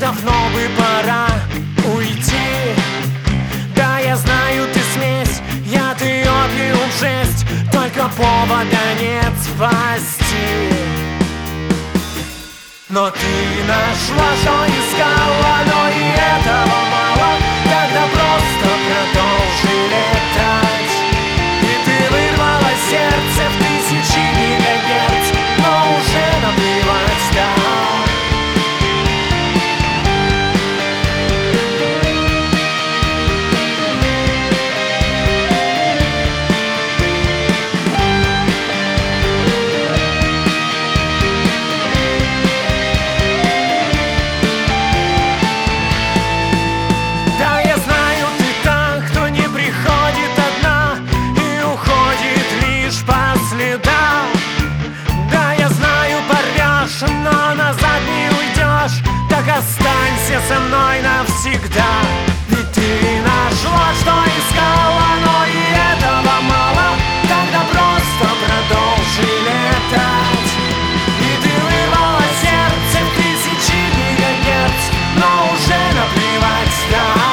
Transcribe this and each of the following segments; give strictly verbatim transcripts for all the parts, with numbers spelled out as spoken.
давно бы пора уйти. Да, я знаю, ты смесь, я ты опиум жесть, только повода нет спасти. Но ты нашла, что искала, но и этого мало. Тогда просто продолжи летать. И ты вырвала сердце в тысячи гигагерц, но уже наплевать, да. Но назад не уйдешь, так останься со мной навсегда. Ведь ты нашла, что искала, но и этого мало. Тогда просто продолжи летать. И ты вырвала сердце в тысячи гигагерц, но уже наплевать, да.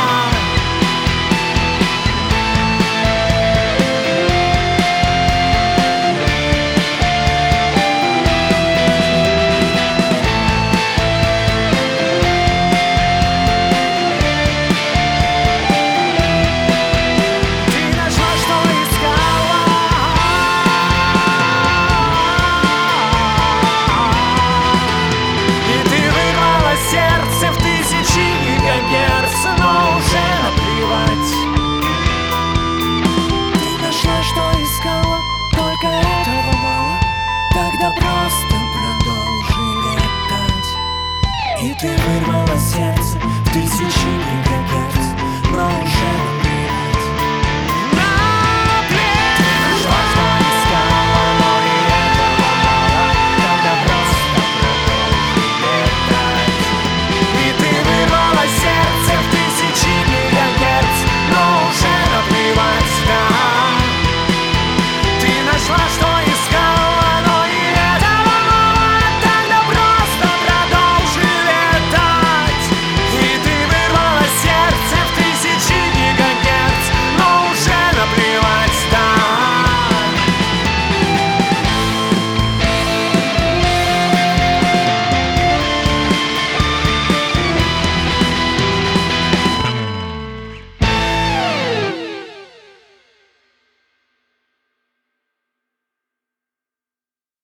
Просто продолжи летать. И ты вырвала сердце в тысячи гигагерц.